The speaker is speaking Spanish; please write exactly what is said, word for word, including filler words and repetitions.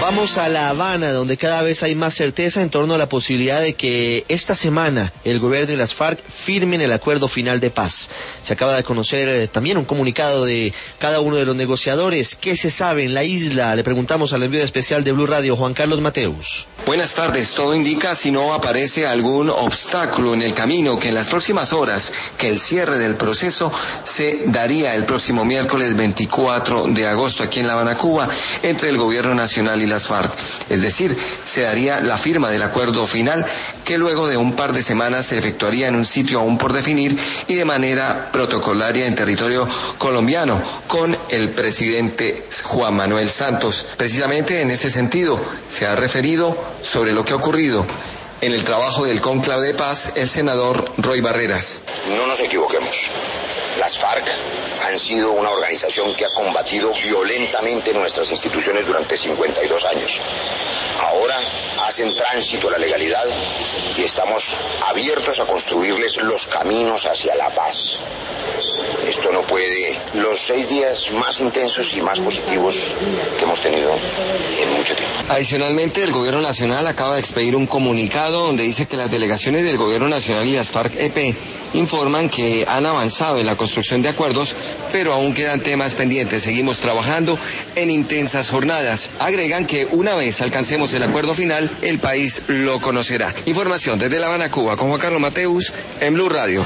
Vamos a La Habana, donde cada vez hay más certeza en torno a la posibilidad de que esta semana el gobierno y las FARC firmen el acuerdo final de paz. Se acaba de conocer eh, también un comunicado de cada uno de los negociadores. ¿Qué se sabe en la isla? Le preguntamos al enviado especial de Blue Radio, Juan Carlos Mateus. Buenas tardes. Todo indica, si no aparece algún obstáculo en el camino, que en las próximas horas, que el cierre del proceso se daría el próximo miércoles veinticuatro de agosto aquí en La Habana, Cuba, entre el gobierno nacional y las FARC. Es decir, se daría la firma del acuerdo final, que luego de un par de semanas se efectuaría en un sitio aún por definir y de manera protocolaria en territorio colombiano, con el presidente Juan Manuel Santos. Precisamente en ese sentido se ha referido sobre lo que ha ocurrido en el trabajo del cónclave de paz el senador Roy Barreras. No nos equivoquemos. Las FARC han sido una organización que ha combatido violentamente nuestras instituciones durante cincuenta y dos años. Ahora hacen tránsito a la legalidad y estamos abiertos a construirles los caminos hacia la paz. Esto no puede... Los seis días más intensos y más positivos que hemos tenido en mucho tiempo. Adicionalmente, el gobierno nacional acaba de expedir un comunicado donde dice que las delegaciones del gobierno nacional y las FARC-E P informan que han avanzado en la construcción de acuerdos, pero aún quedan temas pendientes. Seguimos trabajando en intensas jornadas. Agregan que una vez alcancemos el acuerdo final, el país lo conocerá. Información desde La Habana, Cuba, con Juan Carlos Mateus en Blue Radio.